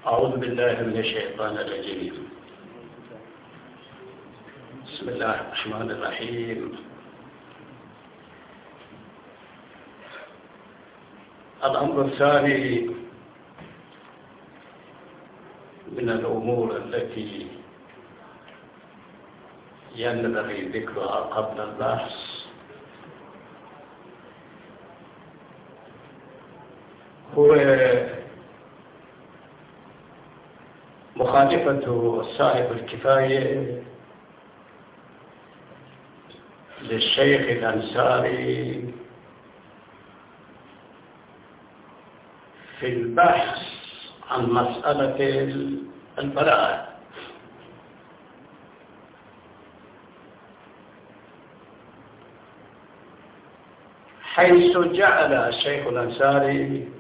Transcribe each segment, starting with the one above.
أعوذ بالله من الشيطان الرجيم. بسم الله الرحمن الرحيم. الأمر الثاني من الأمور التي ينبغي ذكرها قبل البحث هو مخالفة صاحب الكفاية للشيخ الأنصاري في البحث عن مسألة البراءة، حيث جعل الشيخ الأنصاري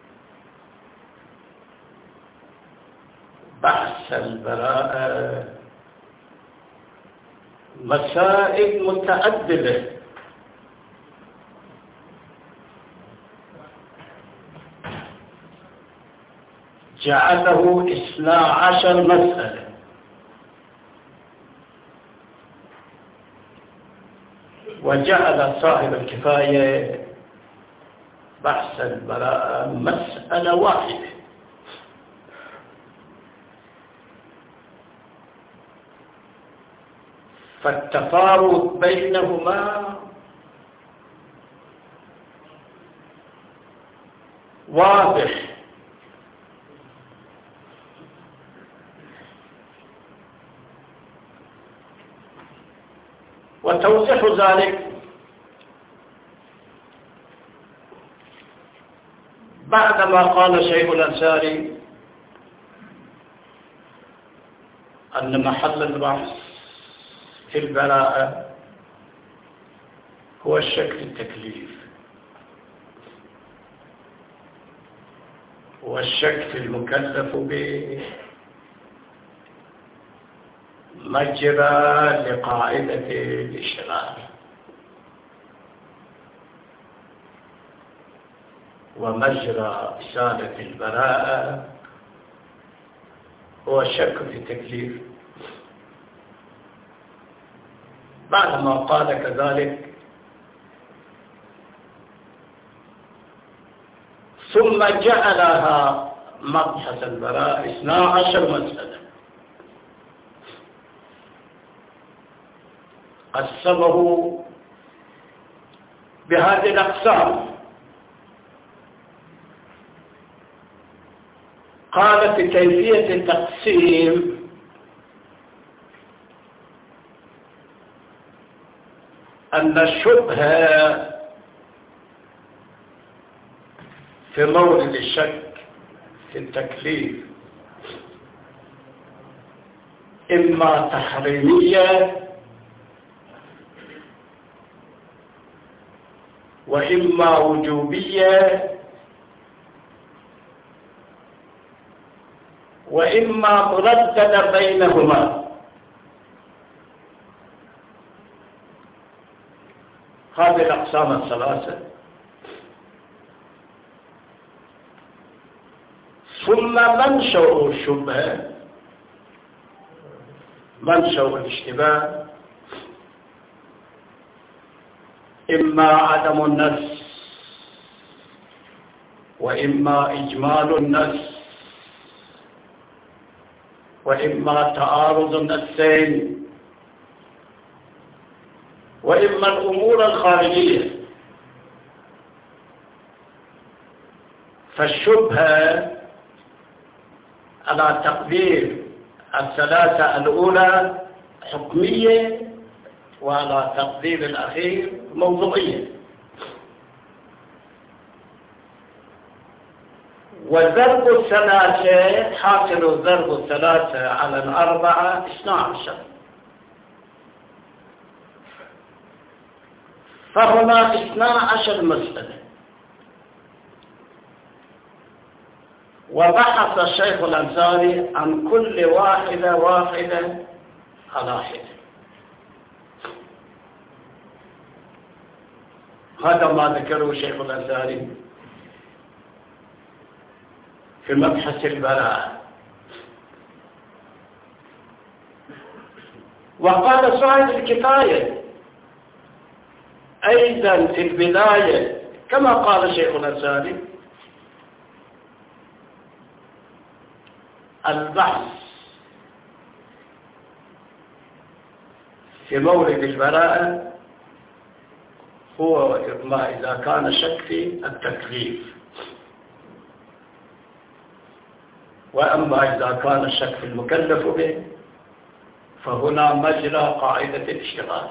بحث البراءة مسائل متعددة، جعله 12 مسألة، وجعل صاحب الكفاية بحث البراءة مسألة واحدة. فالتفاوت بينهما واضح، وتوضيح ذلك بعدما قال شيخ الأنصاري أن محل البحث في البراءة هو الشك في التكليف، والشك في المكلف به مجرى لقاعدة الإشراك، ومجرى إزالة البراءة هو الشك في التكليف. بعدما قال كذلك ثم جعلها مبحث البراءة 12 مسألة، قسمه بهذه الأقسام. قال في كيفية التقسيم أن الشبهة في مورد الشك في التكليف إما تحريمية وإما وجوبية وإما مرددة بينهما. هذه الأقسام الثلاثة. ثم منشأ الشبهة، منشأ الاشتباه إما عدم النص وإما إجمال النص وإما تعارض النصين وإما الأمور الخارجية. فالشبهة على تقدير الثلاثة الأولى حكمية، وعلى تقدير الأخير موضوعية. وضرب الثلاثة، حاصل ضرب الثلاثة على الأربعة 12، فهنا 12 مسألة. وبحث الشيخ الأنصاري عن كل واحدة على حدة. هذا ما ذكره الشيخ الأنصاري في مبحث البراءة. وقال صاحب الكفاية أيضا في البداية كما قال شيخنا الثاني: البحث في مورد البراءة هو ما إذا كان شك في التكليف، وأما إذا كان الشك في المكلف به فهنا مجرى قاعدة الاشتغال.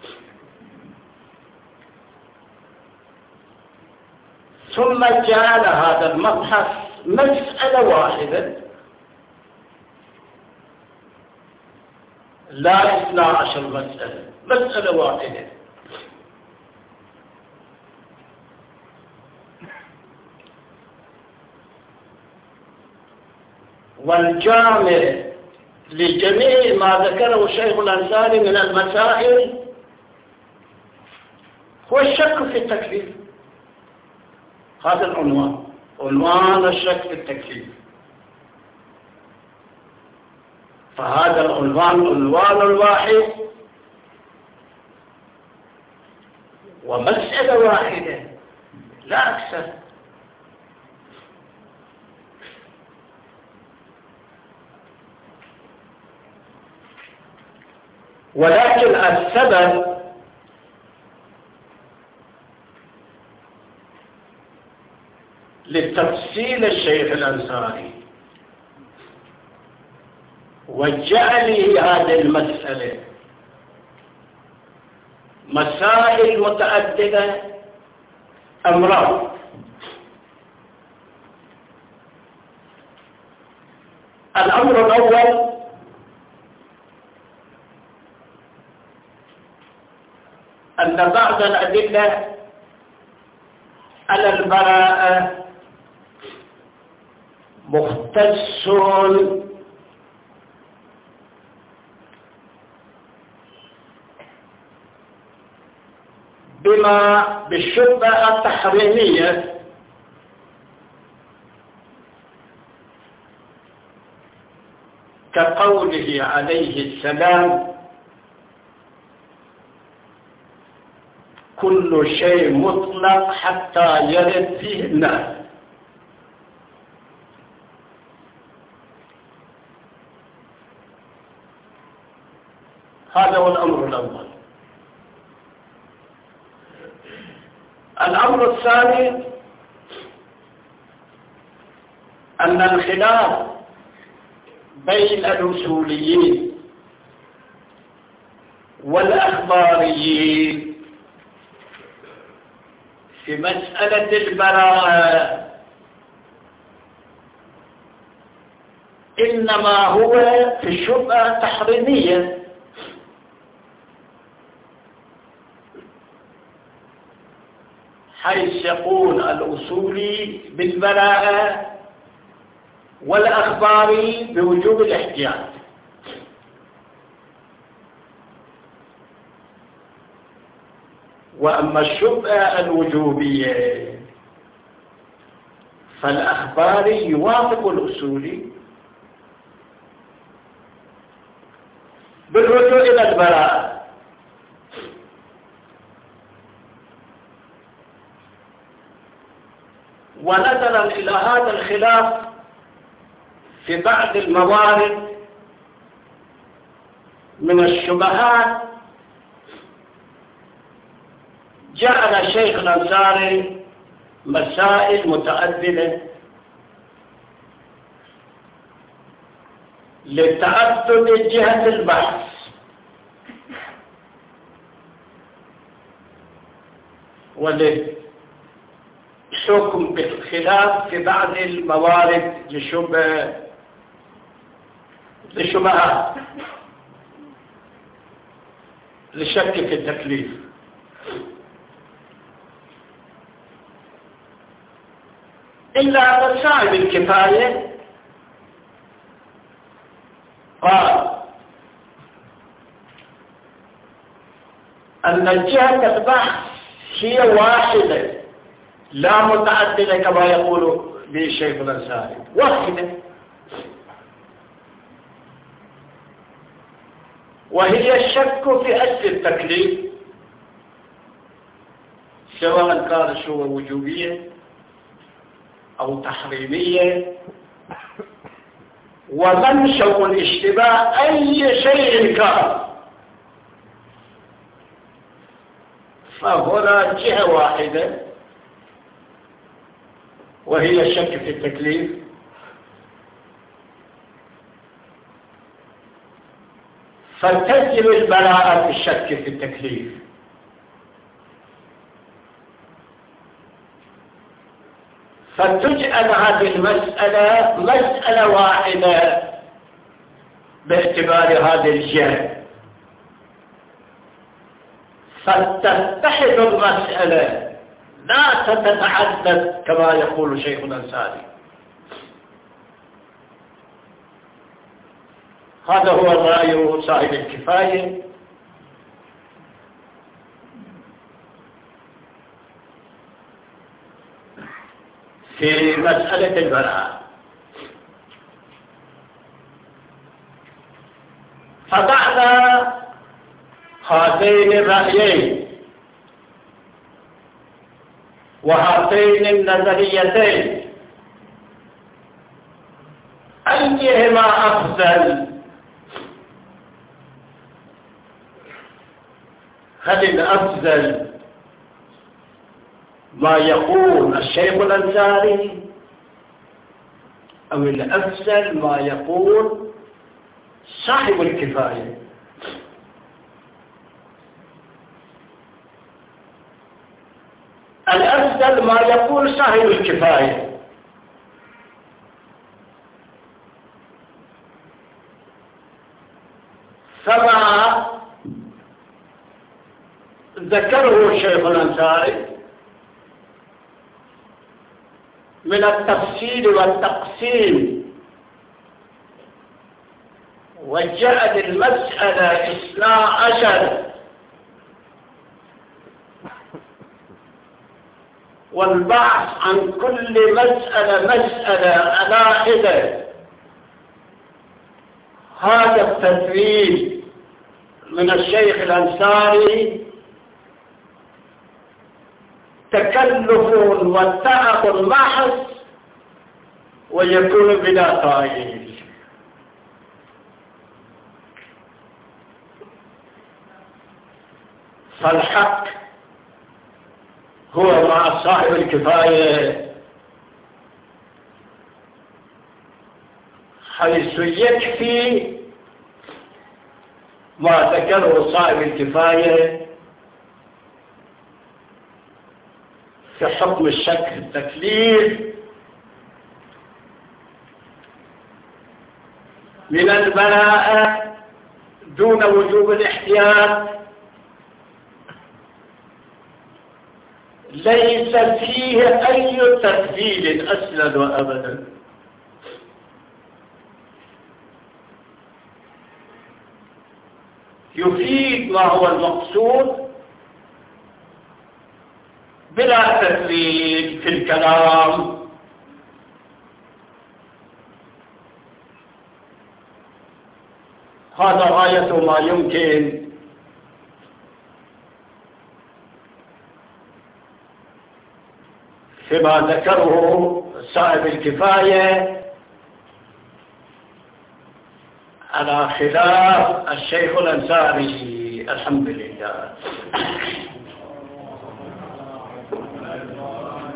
ثم جعل هذا المبحث مسألة واحدة لا 12 مسألة، مسألة واحدة. والجامع لجميع ما ذكره الشيخ الأنصاري من المسائل هو الشك في التكليف. هذا العنوان، عنوان الشك في التكليف. فهذا العنوان عنوان واحد ومسألة واحدة لا أكثر. ولكن السبب لتفصيل الشيخ الأنصاري وجعله هذه المسألة مسائل متعددة أمران: الأمر الأول أن بعض الأدلة على البراءة مختص بما بالشبهة التحريمية، كقوله عليه السلام: كل شيء مطلق حتى يرد فيه النهي. هذا هو الأمر الأول. الأمر الثاني أن الخلاف بين الأصوليين والأخباريين في مسألة البراءة إنما هو في الشبهة التحريمية، حيث يقول الأصولي بالبراءة والأخباري بوجوب الاحتياط. وأما الشبهة الوجوبية فالأخباري يوافق الأصولي بالرجوع إلى البراءة، ونظرا إلى هذا الخلاف في بعض الموارد من الشبهات جعل الشيخ الأنصاري مسائل متعددة لتعدد جهة البحث وللحكم بالخلاف في بعض الموارد للشبهات للشك في التكليف. إلا أن صاحب الكفاية قال أن جهة البحث هي واحدة لا متعددة كما يقول به الشيخ الأنصاري، واحدة. وهي الشك في أصل التكليف، سواء كان شو وجوبية أو تحريمية، ومنشأ الاشتباه أي شيء كان، فهنا جهة واحدة وهي الشك في التكليف، فتجب البراءة في الشك في التكليف. فتجعل هذه المسألة مسألة واحدة باعتبار هذه الجهة، فتتحد المسألة لا تتعدد كما يقول شيخنا الأنصاري. هذا هو الرأي صاحب الكفاية في مسألة البراءة. فضعنا هاتين الرأيين وهاتين النظريتين، أيهما أفضل؟ هل الأفضل ما يقول الشيخ الأنصاري، أو الأفضل ما يقول صاحب الكفاية؟ الأفضل ما يقول صاحب الكفاية، فما ذكره الشيخ الأنصاري من التفصيل والتقسيم وجعل المسألة 12 والبحث عن كل مسألة على حدة، هذا التدريب من الشيخ الأنصاري تكلف وتعب محض ويكون بلا طائل. فالحق هو مع صاحب الكفاية، حيث يكفي ما ذكره صاحب الكفاية في حكم الشك في التكليف من البراءة دون وجوب الاحتياط، ليس فيه أي تفصيل أصلا وأبدا. يفيد ما هو المقصود بلا تفصيل في الكلام. هذا غاية ما يمكن فيما ذكره صاحب الكفاية على خلاف الشيخ الأنصاري. الحمد لله.